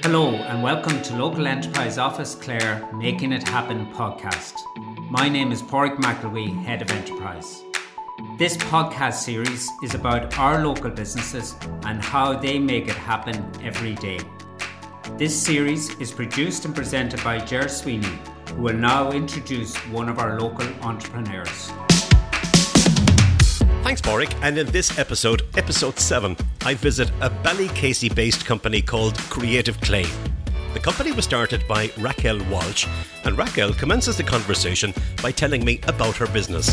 Hello and welcome to Local Enterprise Office Clare Making It Happen podcast. My name is Pádraig McElwee, Head of Enterprise. This podcast series is about our local businesses and how they make it happen every day. This series is produced and presented by Ger Sweeney, who will now introduce one of our local entrepreneurs. Thanks, Pádraig. And in this episode 7, I visit a Ballycasey-based company called Creative Clay. The company was started by Raquel Walsh, and Raquel commences the conversation by telling me about her business.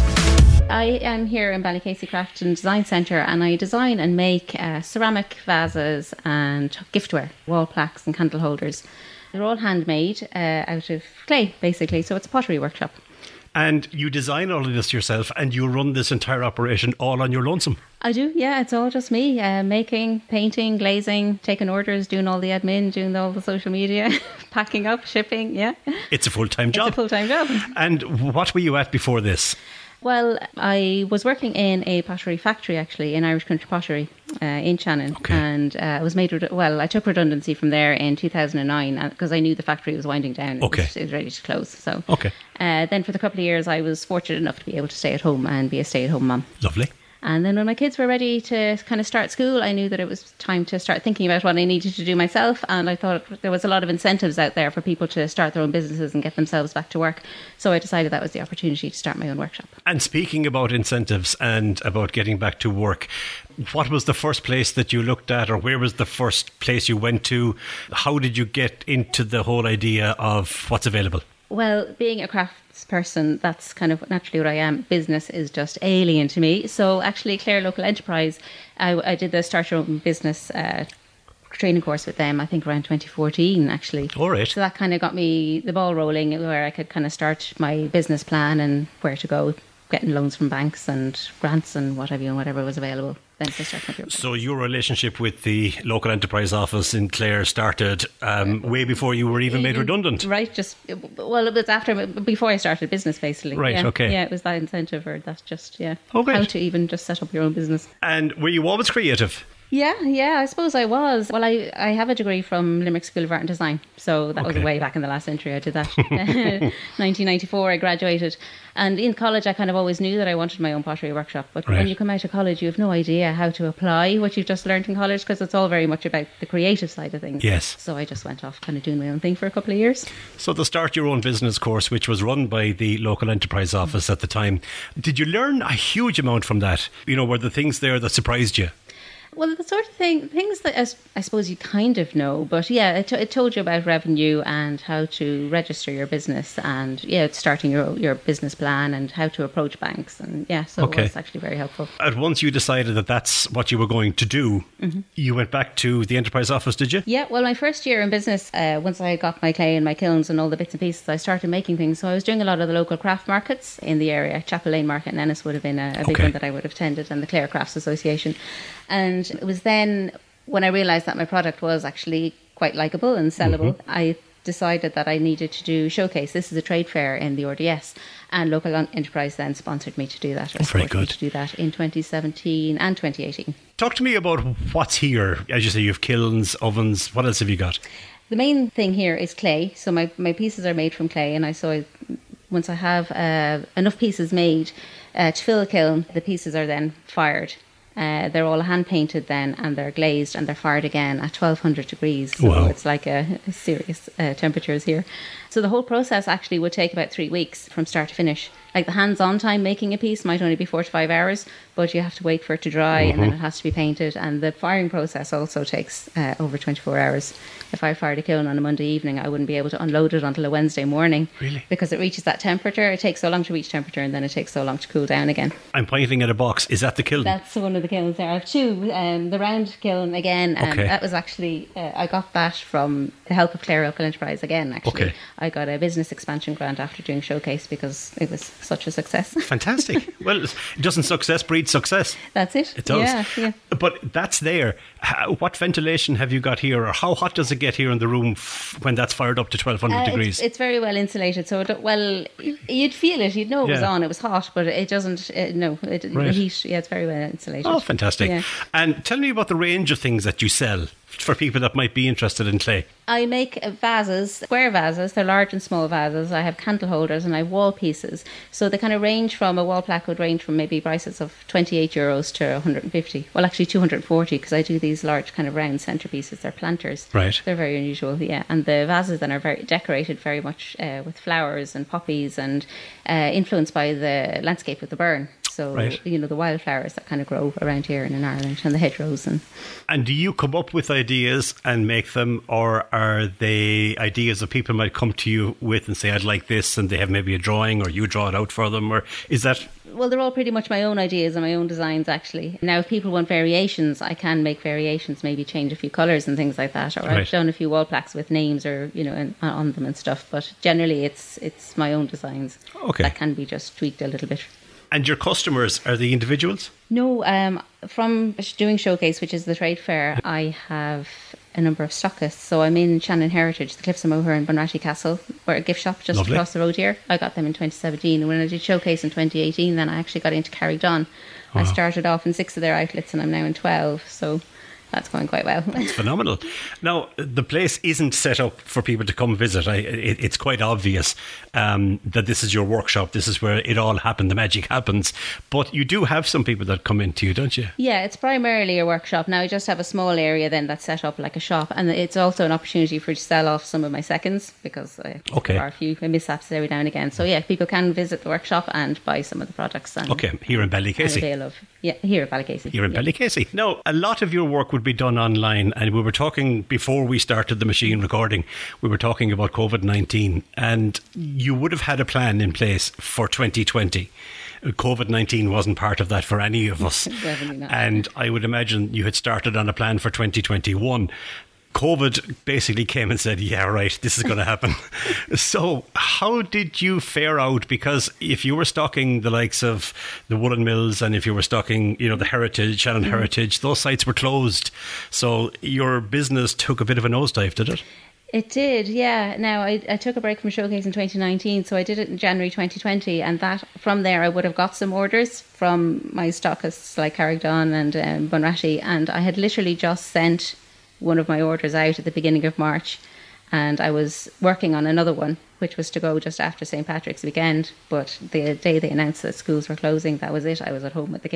I am here in Ballycasey Craft and Design Centre, and I design and make ceramic vases and giftware, wall plaques and candle holders. They're all handmade out of clay, basically, so it's a pottery workshop. And you design all of this yourself, and you run this entire operation all on your lonesome. I do, yeah. It's all just me, making, painting, glazing, taking orders, doing all the admin, doing all the social media, packing up, shipping, yeah. It's a full-time job. It's a full-time job. And what were you at before this? Well, I was working in a pottery factory, actually, in Irish Country Pottery in Shannon. Okay. And I was made, I took redundancy from there in 2009 because I knew the factory was winding down. Okay. It was ready to close. So, okay. Then for the couple of years, I was fortunate enough to be able to stay at home and be a stay-at-home mum. Lovely. And then when my kids were ready to kind of start school, I knew that it was time to start thinking about what I needed to do myself. And I thought there was a lot of incentives out there for people to start their own businesses and get themselves back to work. So I decided that was the opportunity to start my own workshop. And speaking about incentives and about getting back to work, what was the first place that you looked at, or where was the first place you went to? How did you get into the whole idea of what's available? Well, being a crafts person, that's kind of naturally what I am. Business is just alien to me. So actually, Clare Local Enterprise, I did the Start Your Own Business training course with them, I think around 2014, actually. All right. So that kind of got me the ball rolling, where I could kind of start my business plan and where to go, getting loans from banks and grants and whatever was available. Then to start my business. So your relationship with the local enterprise office in Clare started way before you were even made redundant. Right, it was before I started business, basically. Right, yeah. okay. Yeah, it was that incentive, or that's just, Okay. how to even just set up your own business. And were you always creative? Yeah, I suppose I was. Well, I have a degree from Limerick School of Art and Design, so that was way back in the last century I did that. 1994 I graduated, and in college I kind of always knew that I wanted my own pottery workshop, but when you come out of college you have no idea how to apply what you've just learned in college, because it's all very much about the creative side of things. Yes. So I just went off kind of doing my own thing for a couple of years. So the Start Your Own Business course, which was run by the local enterprise office at the time, did you learn a huge amount from that? Were the things there that surprised you? Well, the sort of things that I suppose you kind of know, but yeah, it told you about revenue and how to register your business, and starting your business plan and how to approach banks, and so it was actually very helpful. And once you decided that that's what you were going to do, you went back to the enterprise office, did you? Yeah, well, my first year in business, once I got my clay and my kilns and all the bits and pieces, I started making things. So I was doing a lot of the local craft markets in the area. Chapel Lane Market in Ennis would have been a big one that I would have attended, and the Clare Crafts Association. And it was then when I realised that my product was actually quite likeable and sellable, I decided that I needed to do Showcase. This is a trade fair in the RDS, and Local Enterprise then sponsored me to do that. Very good. To do that in 2017 and 2018. Talk to me about what's here. As you say, you have kilns, ovens. What else have you got? The main thing here is clay. So my pieces are made from clay, and once I have enough pieces made to fill a kiln, the pieces are then fired. They're all hand painted then, and they're glazed, and they're fired again at 1200 degrees. So it's like a serious temperatures here. So the whole process actually would take about 3 weeks from start to finish. Like the hands-on time making a piece might only be 4 to 5 hours, but you have to wait for it to dry, and then it has to be painted. And the firing process also takes over 24 hours. If I fired a kiln on a Monday evening, I wouldn't be able to unload it until a Wednesday morning. Really? Because it reaches that temperature. It takes so long to reach temperature, and then it takes so long to cool down again. I'm pointing at a box. Is that the kiln? That's one of the kilns there. I have two. The round kiln again, and that was actually, I got that from the help of Clare Local Enterprise again, actually. Okay. I got a business expansion grant after doing Showcase because it was such a success. Fantastic. Well, doesn't success breed success? That's it. It does. Yeah. But that's there. What ventilation have you got here, or how hot does it get here in the room when that's fired up to 1200 degrees? It's very well insulated, so you'd feel it, you'd know it was on, it was hot, but it doesn't, the heat, it's very well insulated. Oh, fantastic. Yeah. And tell me about the range of things that you sell for people that might be interested in clay? I make vases, square vases. They're large and small vases. I have candle holders and I have wall pieces. So they kind of range from, a wall plaque would range from maybe prices of €28 to 150. Well, actually 240, because I do these large kind of round centerpieces. They're planters. Right. They're very unusual, yeah. And the vases then are very decorated very much with flowers and poppies and influenced by the landscape of the Burren. So, right. The wildflowers that kind of grow around here and in Ireland, and the hedgerows. And do you come up with ideas and make them, or are they ideas that people might come to you with and say, I'd like this, and they have maybe a drawing, or you draw it out for them, or is that... Well, they're all pretty much my own ideas and my own designs, actually. Now, if people want variations, I can make variations, maybe change a few colours and things like that. Or right. I've done a few wall plaques with names or, on them and stuff. But generally, it's my own designs. Okay. That can be just tweaked a little bit. And your customers, are they individuals? No, from doing Showcase, which is the trade fair, I have a number of stockists. So I'm in Shannon Heritage, the Cliffs of Moher and Bunratty Castle. We're a gift shop just Lovely. Across the road here. I got them in 2017. And when I did Showcase in 2018, then I actually got into Carrigdon. I started off in 6 of their outlets and I'm now in 12. So that's going quite well. It's phenomenal. Now, the place isn't set up for people to come visit. It's quite obvious that this is your workshop. This is where it all happened. The magic happens. But you do have some people that come into you, don't you? Yeah, it's primarily a workshop. Now, I just have a small area then that's set up like a shop. And it's also an opportunity for to sell off some of my seconds because there are a few mishaps every now and again. So, yeah, people can visit the workshop and buy some of the products. And here in Ballycasey. Here at Ballycasey. Here in Ballycasey. Now, a lot of your work would be done online, and we were talking before we started the machine recording, we were talking about COVID-19, and you would have had a plan in place for 2020. COVID-19 wasn't part of that for any of us. Definitely not. And I would imagine you had started on a plan for 2021. COVID basically came and said, yeah, right, this is going to happen. So how did you fare out? Because if you were stocking the likes of the Woolen Mills and if you were stocking, the Heritage, Shannon Heritage, those sites were closed. So your business took a bit of a nosedive, did it? It did, yeah. Now, I took a break from Showcase in 2019, so I did it in January 2020, and that from there I would have got some orders from my stockists like Carrigdon and Bunratty, and I had literally just sent one of my orders out at the beginning of March, and I was working on another one which was to go just after St. Patrick's weekend, but the day they announced that schools were closing, that was it. I was at home with the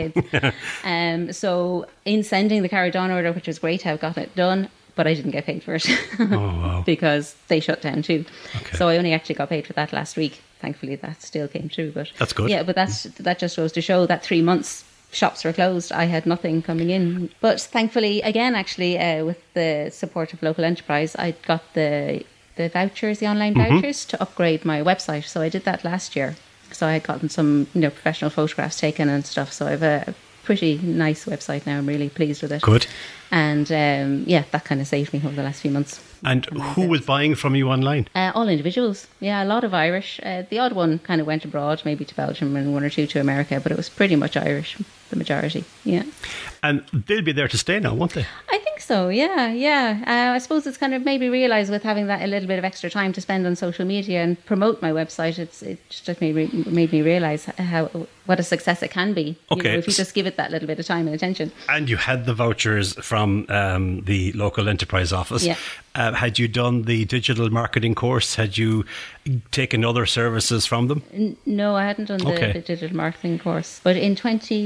kids. So in sending the Carrigdon order, which was great to have gotten it done, but I didn't get paid for it. Oh, wow. Because they shut down too. Okay. So I only actually got paid for that last week. Thankfully that still came through. But that's good. Yeah, but that just goes to show that 3 months shops were closed. I had nothing coming in. But thankfully, again, actually, with the support of local enterprise, I got the vouchers, the online vouchers, to upgrade my website. So I did that last year. So I had gotten some professional photographs taken and stuff. So I have a pretty nice website now. I'm really pleased with it. Good. And that kind of saved me over the last few months. And who was buying from you online? All individuals. Yeah, a lot of Irish. The odd one kind of went abroad, maybe to Belgium, and one or two to America, but it was pretty much Irish, the majority. Yeah. And they'll be there to stay now, won't they? I think so, yeah. I suppose it's kind of maybe realised with having that a little bit of extra time to spend on social media and promote my website, it just made me realise what a success it can be. Okay. If you just give it that little bit of time and attention. And you had the vouchers from the local enterprise office. Yeah. Had you done the digital marketing course? Had you taken other services from them? No, I hadn't done the digital marketing course. But in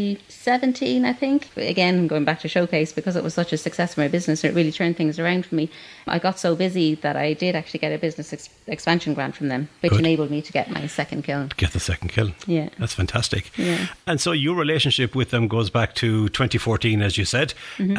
2017, I think, again, going back to Showcase, because it was such a success for my business, it really turned things around for me. I got so busy that I did actually get a business expansion grant from them, which enabled me to get my second kiln. Get the second kiln. Yeah. That's fantastic. Yeah. And so your relationship with them goes back to 2014, as you said.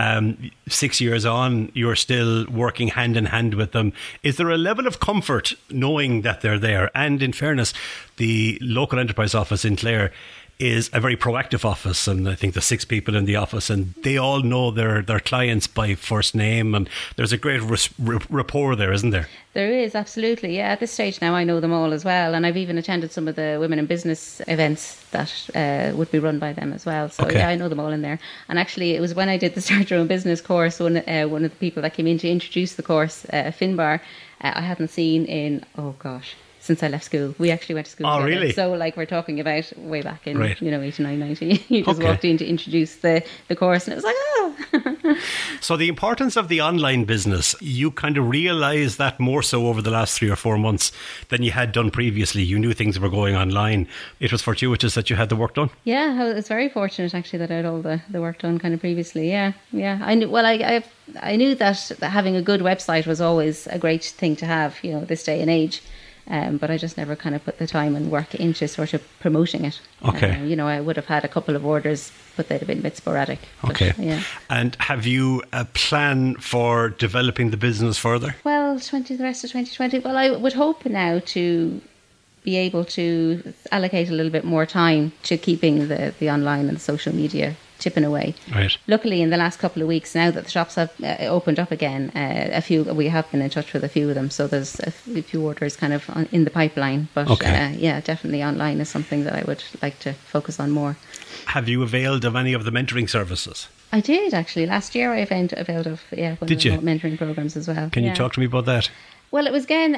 6 years on, you're still working hand in hand with them. Is there a level of comfort knowing that they're there? And in fairness, the local enterprise office in Clare is a very proactive office, and I think there's 6 people in the office, and they all know their clients by first name, and there's a great rapport there, isn't there? There is, absolutely. Yeah, at this stage now I know them all as well, and I've even attended some of the women in business events that would be run by them as well. So yeah, I know them all in there. And actually, it was when I did the Start Your Own Business course, one of the people that came in to introduce the course, Finbar, I hadn't seen in, since I left school. We actually went to school together. Really? So like we're talking about way back in, Right. 89, 90. You just walked in to introduce the course and it was like, oh. So the importance of the online business, you kind of realised that more so over the last 3 or 4 months than you had done previously. You knew things were going online. It was fortuitous that you had the work done. Yeah, I was very fortunate actually that I had all the work done kind of previously. Yeah. I knew. Well, I knew that having a good website was always a great thing to have, this day and age. But I just never kind of put the time and work into sort of promoting it. Okay. I would have had a couple of orders, but they'd have been a bit sporadic. Okay. But, yeah. And have you a plan for developing the business further? Well, the rest of 2020. Well, I would hope now to be able to allocate a little bit more time to keeping the online and the social media chipping away. Right. Luckily, in the last couple of weeks, now that the shops have opened up again, we have been in touch with a few of them. So there's a few orders kind of in the pipeline. But definitely online is something that I would like to focus on more. Have you availed of any of the mentoring services? I did actually. Last year I availed of one Did of the you? mentoring programs as well. Can you talk to me about that? Well, it was again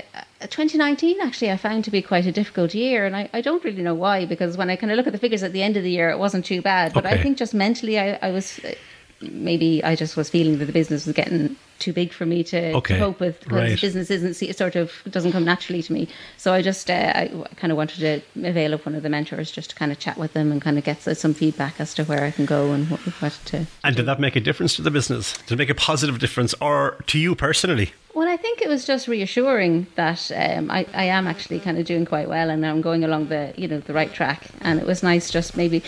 2019. Actually, I found to be quite a difficult year, and I don't really know why. Because when I kind of look at the figures at the end of the year, it wasn't too bad. But I think just mentally, I was maybe I just was feeling that the business was getting too big for me to cope with, because business doesn't come naturally to me. So I just I kind of wanted to avail of one of the mentors just to kind of chat with them and kind of get some feedback as to where I can go and what to. And did that make a difference to the business? Did it make a positive difference, or to you personally? Well, I think it was just reassuring that I am actually kind of doing quite well and I'm going along the right track. And it was nice just maybe,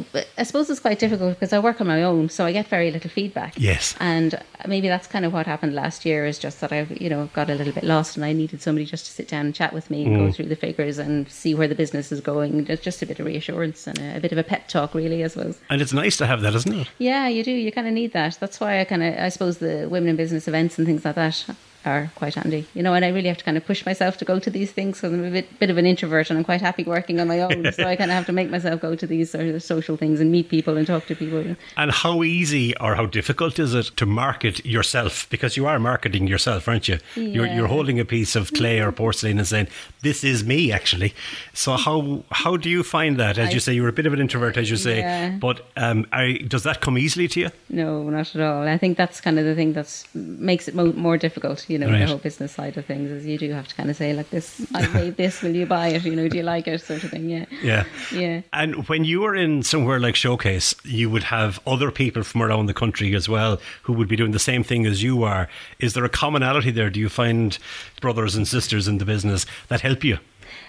I suppose it's quite difficult because I work on my own, so I get very little feedback. Yes. And maybe that's kind of what happened last year, is just that I've got a little bit lost and I needed somebody just to sit down and chat with me and go through the figures and see where the business is going. Just a bit of reassurance and a bit of a pep talk, really, I suppose. And it's nice to have that, isn't it? Yeah, you do. You kind of need that. That's why I suppose the women in business events and things like that are quite handy, and I really have to kind of push myself to go to these things because I'm a bit of an introvert and I'm quite happy working on my own. So I kind of have to make myself go to these sort of social things and meet people and talk to people. And how easy or how difficult is it to market yourself? Because you are marketing yourself, aren't you? Yeah. You're holding a piece of clay or porcelain and saying, this is me, actually. So how do you find that? As you say, you're a bit of an introvert, as you say, but does that come easily to you? No, not at all. I think that's kind of the thing that makes it more difficult. The whole business side of things is you do have to kind of say like this, I made this, will you buy it? Do you like it? Sort of thing, yeah. And when you were in somewhere like Showcase, you would have other people from around the country as well who would be doing the same thing as you are. Is there a commonality there? Do you find brothers and sisters in the business that help you?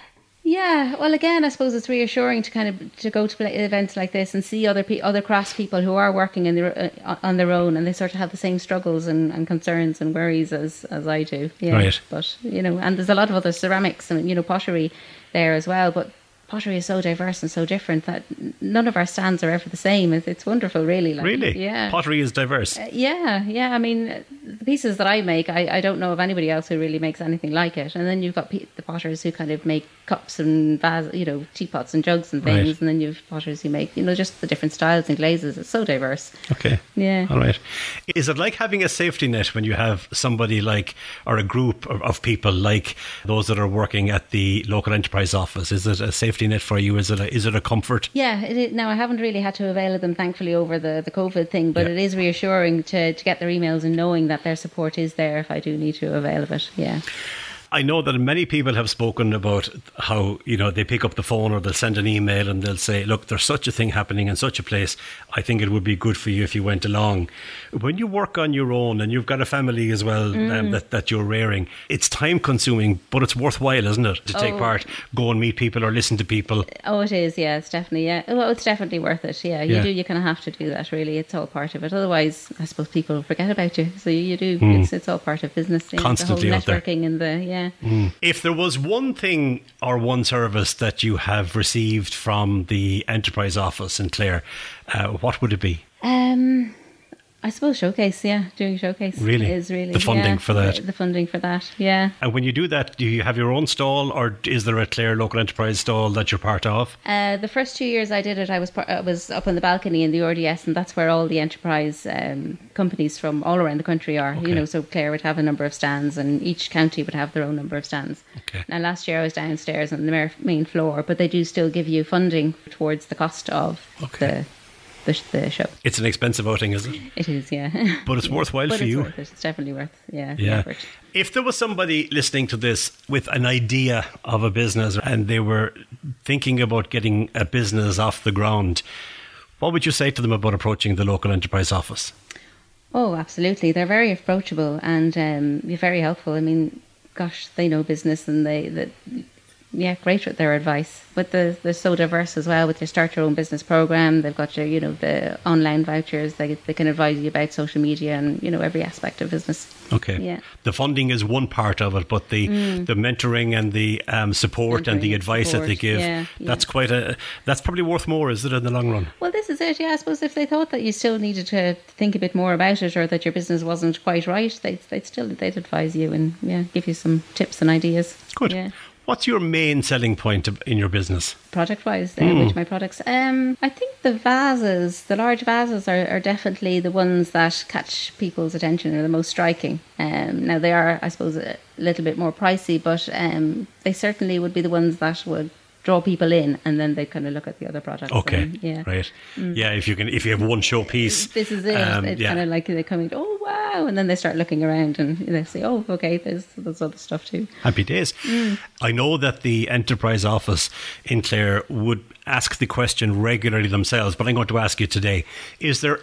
Yeah, well, again, I suppose it's reassuring to go to events like this and see other crafts people who are working on their own, and they sort of have the same struggles and concerns and worries as I do. Yeah. Right. But and there's a lot of other ceramics and pottery there as well. But pottery is so diverse and so different that none of our stands are ever the same. It's wonderful, really. Really? Yeah. Pottery is diverse. Yeah. I mean, the pieces that I make, I don't know of anybody else who really makes anything like it. And then you've got the potters who kind of make cups and teapots and jugs and things. Right. And then you've potters who make, just the different styles and glazes. It's so diverse. Okay. Yeah. All right. Is it like having a safety net when you have somebody or a group of people like those that are working at the local enterprise office? Is it a safety net for you? Is it a comfort? Yeah. Now, I haven't really had to avail of them, thankfully, over the COVID thing, but it is reassuring to get their emails and knowing that their support is there if I do need to avail of it. Yeah. I know that many people have spoken about how, they pick up the phone or they'll send an email and they'll say, look, there's such a thing happening in such a place. I think it would be good for you if you went along. When you work on your own and you've got a family as well that you're rearing, it's time consuming, but it's worthwhile, isn't it? To take part, go and meet people or listen to people. Oh, it is. Yeah, it's definitely. Yeah. Well, it's definitely worth it. Yeah, you do. You kind of have to do that, really. It's all part of it. Otherwise, I suppose people forget about you. So you do. It's all part of business. Constantly the whole out there. networking and If there was one thing or one service that you have received from the enterprise office in Clare, what would it be? I suppose Showcase, doing Showcase Really? is really The funding for that. The funding for that, yeah. And when you do that, do you have your own stall, or is there a Clare Local Enterprise stall that you're part of? The first 2 years I did it, I was up on the balcony in the RDS, and that's where all the enterprise companies from all around the country are. Okay. You know, so Clare would have a number of stands, and each county would have their own number of stands. Okay. Now, last year I was downstairs on the main floor, but they do still give you funding towards the cost of the show. It's an expensive outing, is it? It is, yeah. But it's worthwhile But for it's you. worth it. It's definitely worth, the Yeah. effort. If there was somebody listening to this with an idea of a business and they were thinking about getting a business off the ground, what would you say to them about approaching the local enterprise office? Oh, absolutely. They're very approachable and they're very helpful. I mean, gosh, they know business and great with their advice. But they're so diverse as well with their Start Your Own Business program. They've got your, the online vouchers. They can advise you about social media and, every aspect of business. Okay. Yeah. The funding is one part of it, but the mentoring and the support and the advice that they give, that's that's probably worth more, is it, in the long run? Well, this is it. Yeah, I suppose if they thought that you still needed to think a bit more about it, or that your business wasn't quite right, they'd advise you and give you some tips and ideas. Good. Yeah. What's your main selling point in your business? Product-wise, which my products? I think the large vases are definitely the ones that catch people's attention, are the most striking. Now they are, I suppose, a little bit more pricey, but they certainly would be the ones that would draw people in, and then they kind of look at the other products. Okay, and, right. Yeah, if you have one showpiece. This is it. It's kind of like they come in, oh wow, and then they start looking around and they say, oh, okay, there's other stuff too. Happy days. I know that the enterprise office in Clare would ask the question regularly themselves, but I'm going to ask you today: is there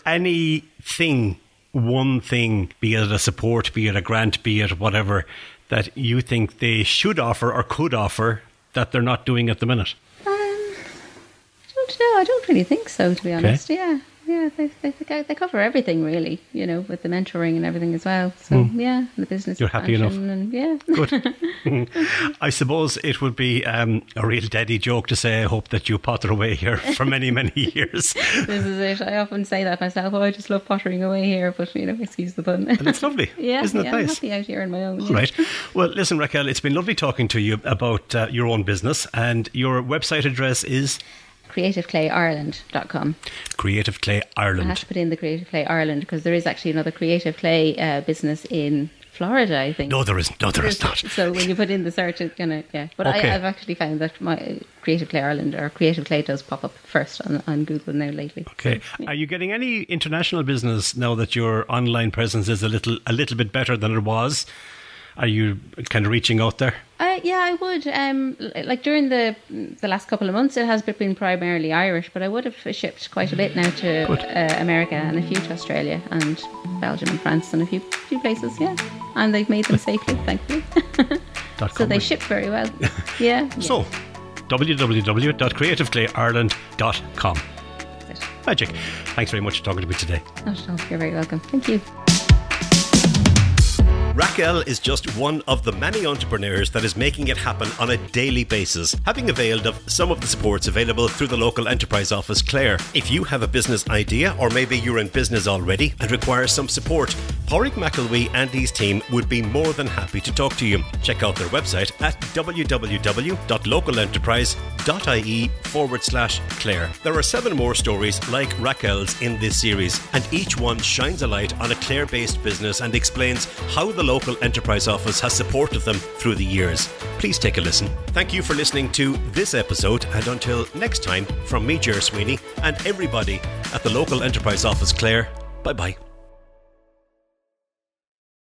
one thing, be it a support, be it a grant, be it whatever, that you think they should offer or could offer that they're not doing at the minute? I don't know. I don't really think so, to be honest. Okay. Yeah, they cover everything really, with the mentoring and everything as well. So the business. You're happy enough. And, Good. I suppose it would be a real daddy joke to say, I hope that you potter away here for many, many years. This is it. I often say that myself. Oh, I just love pottering away here, but excuse the pun. And it's lovely. Isn't it nice? I'm happy out here on my own. All right. Well, listen, Raquel, it's been lovely talking to you about your own business, and your website address is CreativeClayIreland.com. Creative Clay Ireland. I have to put in the Creative Clay Ireland because there is actually another Creative Clay business in Florida, I think. No, there isn't. No, there is not. So when you put in the search, it's gonna But okay. I've actually found that my Creative Clay Ireland or Creative Clay does pop up first on Google now lately. Okay. So, Are you getting any international business now that your online presence is a little bit better than it was? Are you kind of reaching out there? Yeah, I would. Like during the last couple of months, it has been primarily Irish, but I would have shipped quite a bit now to America and a few to Australia and Belgium and France and a few places, And they've made them safely, thankfully. So they ship very well. Yeah. So, www.creativeclayireland.com. That's it. Magic. Thanks very much for talking to me today. Not at all. You're very welcome. Thank you. Raquel is just one of the many entrepreneurs that is making it happen on a daily basis, having availed of some of the supports available through the local enterprise office Clare. If you have a business idea, or maybe you're in business already and require some support, Pádraig McElwee and his team would be more than happy to talk to you. Check out their website at www.localenterprise.ie/Clare. There are 7 more stories like Raquel's in this series, and each one shines a light on a Clare-based business and explains how the local enterprise office has supported them through the years. Please take a listen. Thank you for listening to this episode, and until next time, from me, Ger Sweeney, and everybody at the local enterprise office Clare, bye-bye.